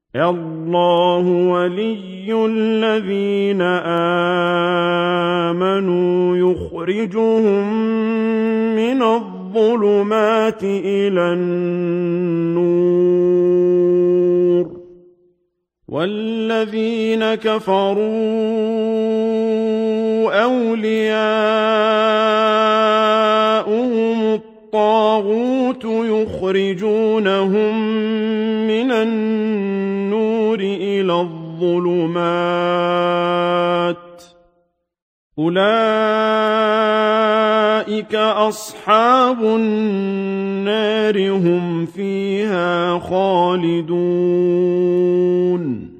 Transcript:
الله ولي الذين آمنوا يخرجهم من الظلمات إلى النور والذين كفروا أولياؤهم الطاغوت يخرجونهم من النور إلى الظلمات أولئك أصحاب النار هم فيها خالدون